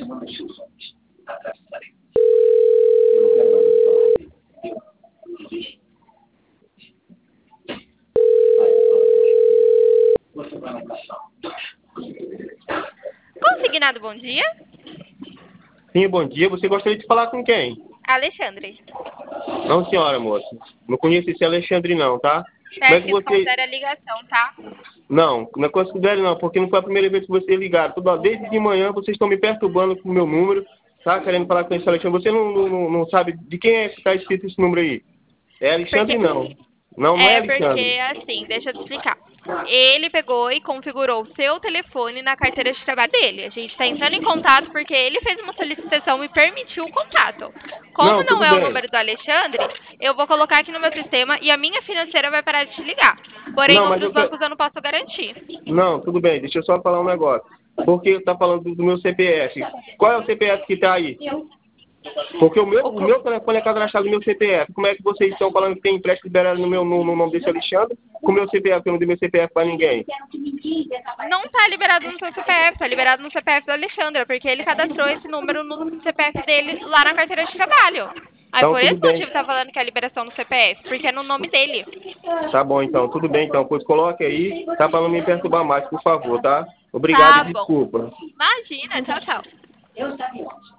Consignado, bom dia. Sim, bom dia. Você gostaria de falar com quem? Alexandre. Não, senhora, moça. Não conheço esse Alexandre, não, tá? Como é que você... Considera a ligação, tá? Não considero não, porque não foi a primeira vez que vocês ligaram. Desde de manhã vocês estão me perturbando com o meu número, tá? Querendo falar com esse Alexandre. Você não sabe de quem é que está escrito esse número aí? É Alexandre, não. Não é Alexandre. Porque, assim, deixa eu te explicar. Ele pegou e configurou o seu telefone na carteira de trabalho dele. A gente está entrando em contato porque ele fez uma solicitação e permitiu o contato. Como não Tudo é o bem. número do Alexandre, eu vou colocar aqui no meu sistema e a minha financeira vai parar de te ligar. Porém, Não, mas outros bancos eu não posso garantir. Não, tudo bem. Deixa eu só falar um negócio. Porque está falando do meu CPF. Qual é o CPF que está aí? Porque o meu telefone é cadastrado no meu CPF. Como é que vocês estão falando que tem empréstimo liberado no nome desse Alexandre? Com o meu CPF, eu não dei meu CPF para ninguém. Não está liberado no seu CPF, está liberado no CPF do Alexandre, porque ele cadastrou esse número no CPF dele lá na carteira de trabalho. Aí Então, por tudo esse bem. motivo tá falando que é a liberação no CPF, porque é no nome dele. Tá bom, então. Tudo bem, então. Pois coloque aí, tá? Para não me perturbar mais, por favor, tá? Obrigado Tá e bom. desculpa. Imagina, tchau, tchau.